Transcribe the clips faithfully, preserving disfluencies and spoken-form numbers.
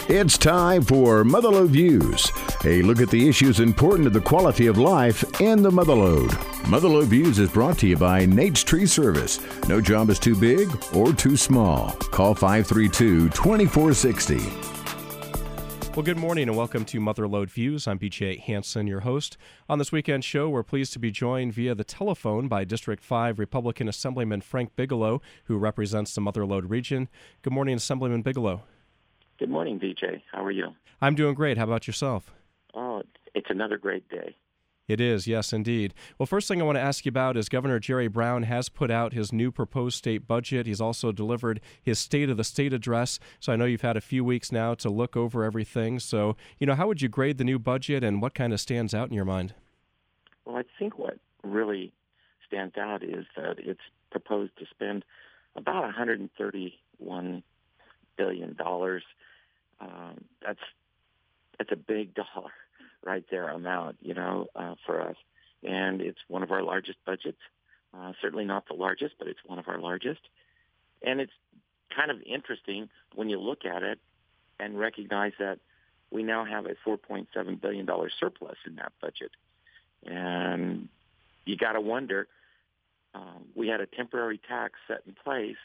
It's time for Motherlode Views, a look at the issues important to the quality of life in the Motherlode. Motherlode Views is brought to you by Nate's Tree Service. No job is too big or too small. Call five three two, two four six zero. Well, good morning and welcome to Motherlode Views. I'm B J Hansen, your host. On this weekend show, we're pleased to be joined via the telephone by District five Republican Assemblyman Frank Bigelow, who represents the Motherlode region. Good morning, Assemblyman Bigelow. Good morning, B J. How are you? I'm doing great. How about yourself? Oh, it's another great day. It is, yes, indeed. Well, first thing I want to ask you about is Governor Jerry Brown has put out his new proposed state budget. He's also delivered his State of the State address. So I know you've had a few weeks now to look over everything. So, you know, how would you grade the new budget and what kind of stands out in your mind? Well, I think what really stands out is that it's proposed to spend about one hundred thirty-one billion dollars. Um, that's that's a big dollar right there amount, you know, uh, for us. And it's one of our largest budgets. Uh, certainly not the largest, but it's one of our largest. And it's kind of interesting when you look at it and recognize that we now have a four point seven billion dollars surplus in that budget. And you got to wonder, um, we had a temporary tax set in place.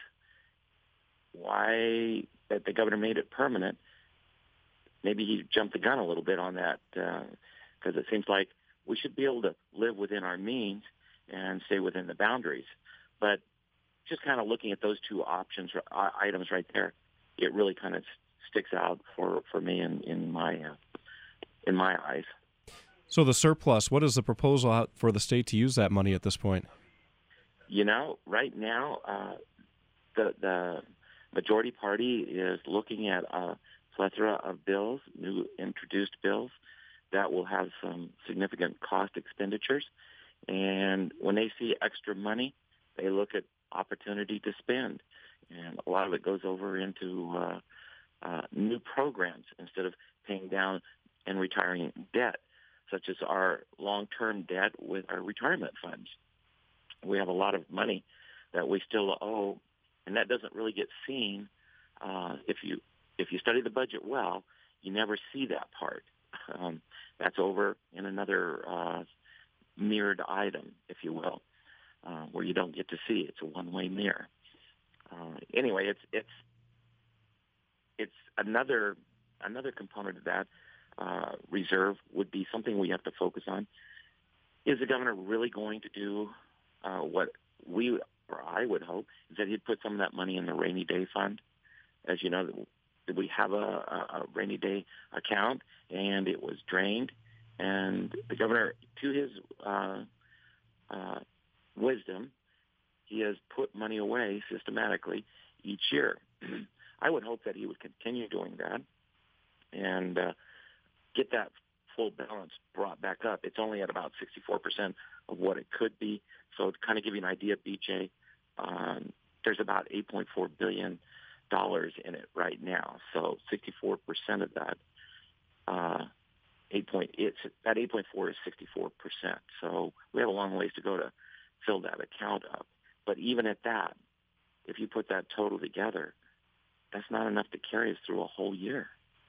Why that the governor made it permanent? Maybe he jumped the gun a little bit on that because uh, it seems like we should be able to live within our means and stay within the boundaries. But just kind of looking at those two options, uh, items right there, it really kind of sticks out for, for me in, in my uh, in my eyes. So the surplus, what is the proposal out for the state to use that money at this point? You know, right now, uh, the the majority party is looking at a plethora of bills, new introduced bills that will have some significant cost expenditures. And when they see extra money, they look at opportunity to spend. And a lot of it goes over into uh, uh, new programs instead of paying down and retiring debt, such as our long-term debt with our retirement funds. We have a lot of money that we still owe, and that doesn't really get seen uh, if you if you study the budget well. You never see that part. Um, that's over in another uh, mirrored item, if you will, uh, where you don't get to see. It's a one-way mirror. Uh, anyway, it's it's it's another another component of that uh, reserve would be something we have to focus on. Is the governor really going to do uh, what we or I would hope is that he'd put some of that money in the rainy day fund? As you know, we have a, a rainy day account, and it was drained. And the governor, to his uh, uh, wisdom, he has put money away systematically each year. I would hope that he would continue doing that and uh, get that full balance brought back up. It's only at about sixty-four percent of what it could be. So to kind of give you an idea, B J, um, there's about eight point four billion dollars in it right now. So sixty-four percent of that, uh, eight point, it's, that eight point four is sixty-four percent. So we have a long ways to go to fill that account up. But even at that, if you put that total together, that's not enough to carry us through a whole year.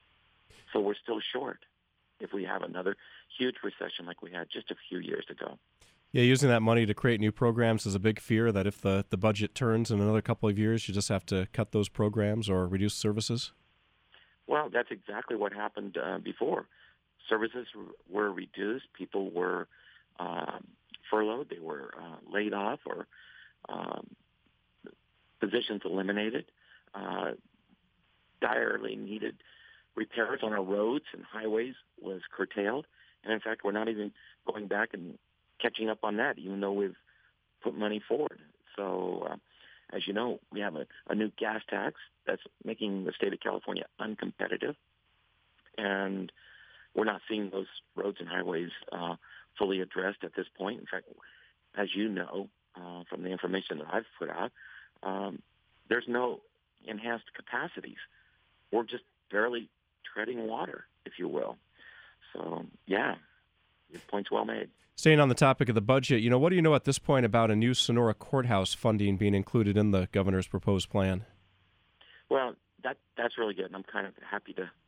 So we're still short if we have another huge recession like we had just a few years ago. Yeah, using that money to create new programs is a big fear that if the, the budget turns in another couple of years, you just have to cut those programs or reduce services? Well, that's exactly what happened uh, before. Services were reduced. People were um, furloughed. They were uh, laid off or um, positions eliminated. Uh, direly needed repairs on our roads and highways was curtailed. And, in fact, we're not even going back and catching up on that, even though we've put money forward. So, uh, as you know, we have a, a new gas tax that's making the state of California uncompetitive. And we're not seeing those roads and highways uh, fully addressed at this point. In fact, as you know, uh, from the information that I've put out, um, there's no enhanced capacities. We're just barely treading water, if you will. So, yeah, your point's well made. Staying on the topic of the budget, you know, what do you know at this point about a new Sonora courthouse funding being included in the governor's proposed plan? Well, that that's really good, and I'm kind of happy to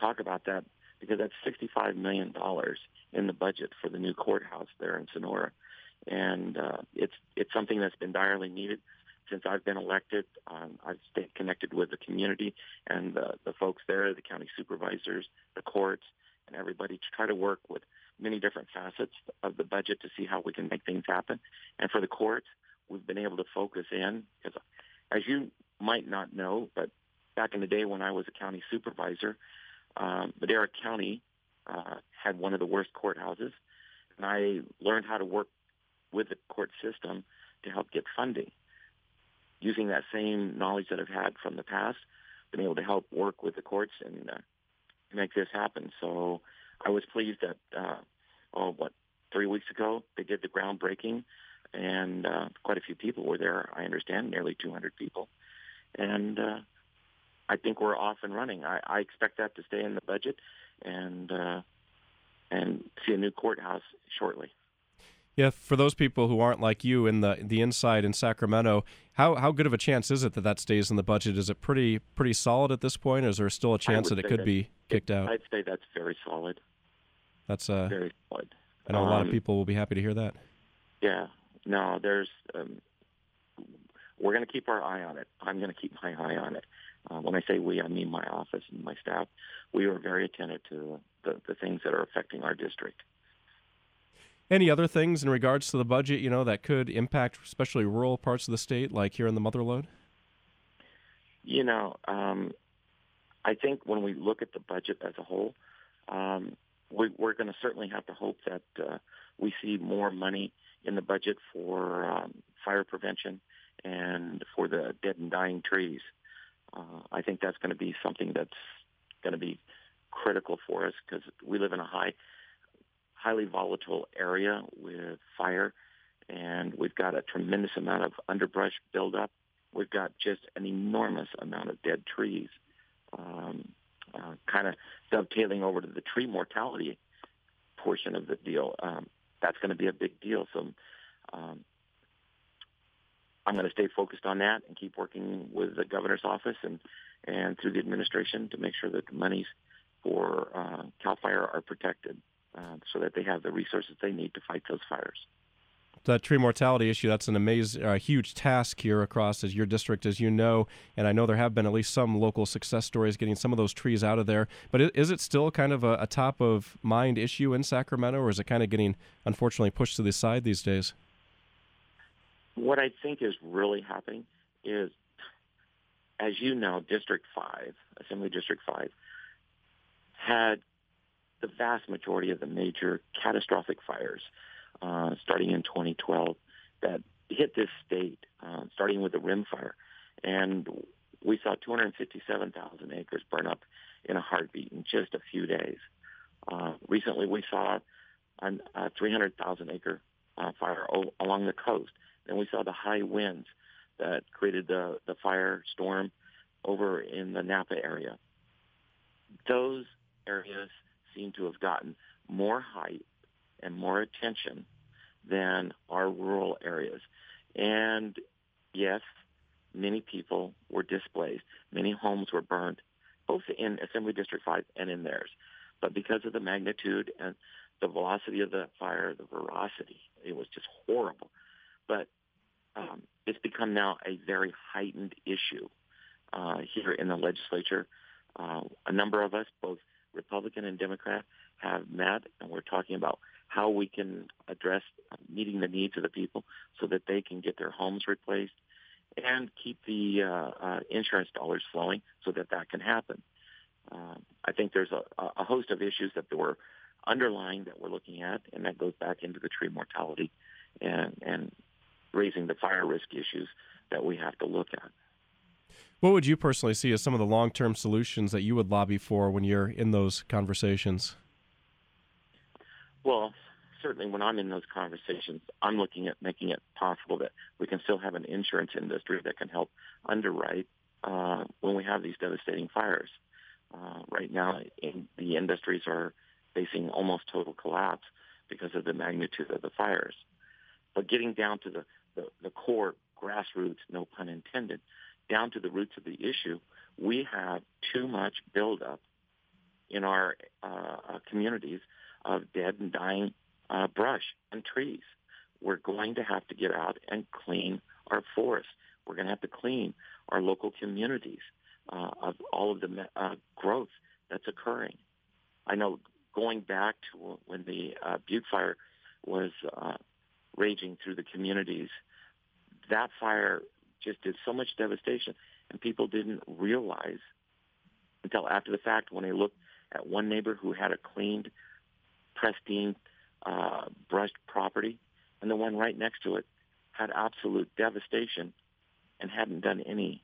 talk about that because that's sixty-five million dollars in the budget for the new courthouse there in Sonora. And uh, it's it's something that's been direly needed. Since I've been elected, um, I've stayed connected with the community and the, the folks there, the county supervisors, the courts, and everybody to try to work with many different facets of the budget to see how we can make things happen. And for the courts, we've been able to focus in, because as you might not know, but back in the day when I was a county supervisor, um, Madera County uh, had one of the worst courthouses, and I learned how to work with the court system to help get funding. Using that same knowledge that I've had from the past, been able to help work with the courts and uh, make this happen. So I was pleased that, uh, oh, what, three weeks ago, they did the groundbreaking, and uh, quite a few people were there, I understand, nearly two hundred people. And uh, I think we're off and running. I, I expect that to stay in the budget and uh, and see a new courthouse shortly. Yeah, for those people who aren't like you in the the inside in Sacramento, how how good of a chance is it that that stays in the budget? Is it pretty pretty solid at this point, or is there still a chance that it could that be kicked it, out? I'd say that's very solid. That's uh, very solid. I know a lot um, of people will be happy to hear that. Yeah, no, there's um, we're going to keep our eye on it. I'm going to keep my eye on it. Uh, when I say we, I mean my office and my staff. We are very attentive to the, the things that are affecting our district. Any other things in regards to the budget, you know, that could impact especially rural parts of the state, like here in the Motherlode? You know, um, I think when we look at the budget as a whole, um, we, we're going to certainly have to hope that uh, we see more money in the budget for um, fire prevention and for the dead and dying trees. Uh, I think that's going to be something that's going to be critical for us because we live in a high highly volatile area with fire, and we've got a tremendous amount of underbrush buildup. We've got just an enormous amount of dead trees, um, uh, kind of dovetailing over to the tree mortality portion of the deal. Um, that's going to be a big deal. So um, I'm going to stay focused on that and keep working with the governor's office and, and through the administration to make sure that the monies for uh, CAL FIRE are protected. Uh, so that they have the resources they need to fight those fires. That tree mortality issue, that's an amazing, uh, huge task here across as your district, as you know, and I know there have been at least some local success stories getting some of those trees out of there. But is it still kind of a, a top-of-mind issue in Sacramento, or is it kind of getting, unfortunately, pushed to the side these days? What I think is really happening is, as you know, District five, Assembly District five, had the vast majority of the major catastrophic fires uh, starting in twenty twelve that hit this state, uh, starting with the Rim Fire. And we saw two hundred fifty-seven thousand acres burn up in a heartbeat in just a few days. Uh, recently, we saw a, a three hundred thousand acre uh, fire o- along the coast. Then we saw the high winds that created the, the firestorm over in the Napa area. Those areas seem to have gotten more hype and more attention than our rural areas. And yes, many people were displaced. Many homes were burned, both in Assembly District five and in theirs. But because of the magnitude and the velocity of the fire, the veracity, it was just horrible. But um, it's become now a very heightened issue uh, here in the legislature. Uh, a number of us, both Republican and Democrat, have met, and we're talking about how we can address meeting the needs of the people so that they can get their homes replaced and keep the uh, uh, insurance dollars flowing so that that can happen. Uh, I think there's a, a host of issues that were underlying that we're looking at, and that goes back into the tree mortality and, and raising the fire risk issues that we have to look at. What would you personally see as some of the long-term solutions that you would lobby for when you're in those conversations? Well, certainly when I'm in those conversations, I'm looking at making it possible that we can still have an insurance industry that can help underwrite uh, when we have these devastating fires. Uh, right now, in, the industries are facing almost total collapse because of the magnitude of the fires. But getting down to the, the, the core grassroots, no pun intended, down to the roots of the issue, we have too much buildup in our uh, communities of dead and dying uh, brush and trees. We're going to have to get out and clean our forests. We're going to have to clean our local communities uh, of all of the uh, growth that's occurring. I know going back to when the uh, Butte Fire was uh, raging through the communities, that fire just did so much devastation, and people didn't realize until after the fact when they looked at one neighbor who had a cleaned, pristine, uh, brushed property, and the one right next to it had absolute devastation and hadn't done any.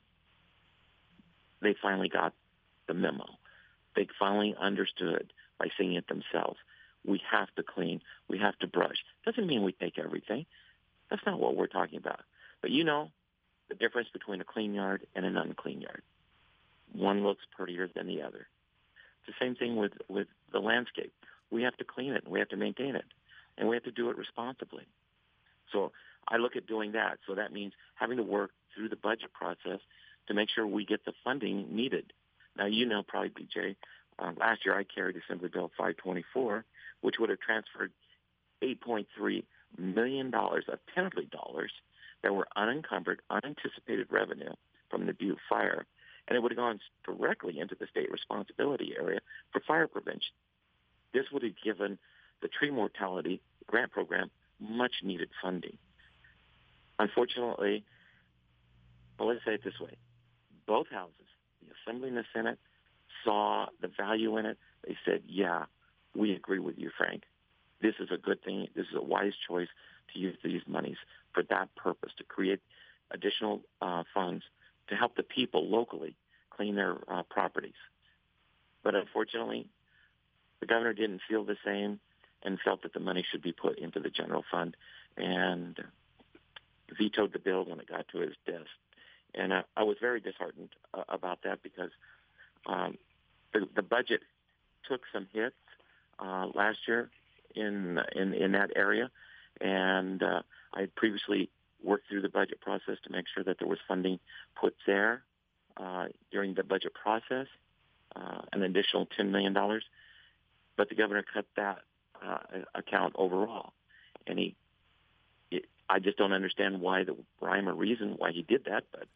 They finally got the memo. They finally understood by seeing it themselves. We have to clean. We have to brush. Doesn't mean we take everything. That's not what we're talking about. But you know the difference between a clean yard and an unclean yard. One looks prettier than the other. It's the same thing with, with the landscape. We have to clean it, and we have to maintain it, and we have to do it responsibly. So I look at doing that. So that means having to work through the budget process to make sure we get the funding needed. Now, you know probably, B J, uh, last year I carried Assembly Bill five twenty-four, which would have transferred eight point three million dollars of penalty dollars that were unencumbered, unanticipated revenue from the Butte Fire, and it would have gone directly into the state responsibility area for fire prevention. This would have given the tree mortality grant program much-needed funding. Unfortunately, well, let's say it this way. Both houses, the Assembly and the Senate, saw the value in it. They said, yeah, we agree with you, Frank. This is a good thing. This is a wise choice to use these monies for that purpose, to create additional uh, funds to help the people locally clean their uh, properties. But unfortunately, the governor didn't feel the same and felt that the money should be put into the general fund and vetoed the bill when it got to his desk. And uh, I was very disheartened uh, about that because um, the, the budget took some hits uh, last year in, in in that area, and uh, I had previously worked through the budget process to make sure that there was funding put there uh, during the budget process, uh, an additional ten million dollars. But the governor cut that uh, account overall, and he. It, I just don't understand why the rhyme or reason why he did that, but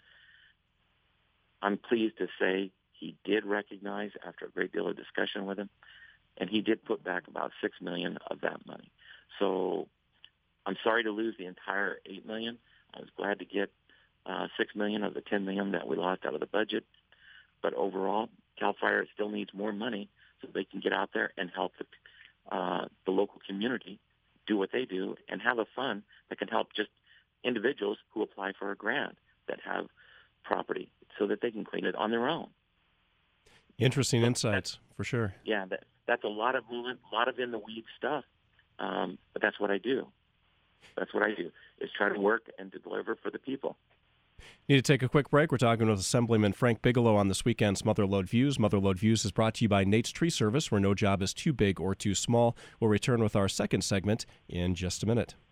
I'm pleased to say he did recognize after a great deal of discussion with him, and he did put back about six million dollars of that money. So I'm sorry to lose the entire eight million dollars. I was glad to get uh, six million dollars of the ten million dollars that we lost out of the budget. But overall, CAL FIRE still needs more money so they can get out there and help the, uh, the local community do what they do and have a fund that can help just individuals who apply for a grant that have property so that they can clean it on their own. Interesting insights, for sure. Yeah, that, that's a lot of movement, a lot of in-the-weeds stuff, um, but that's what I do. That's what I do, is try to work and to deliver for the people. Need to take a quick break. We're talking with Assemblyman Frank Bigelow on this weekend's Motherlode Views. Motherlode Views is brought to you by Nate's Tree Service, where no job is too big or too small. We'll return with our second segment in just a minute.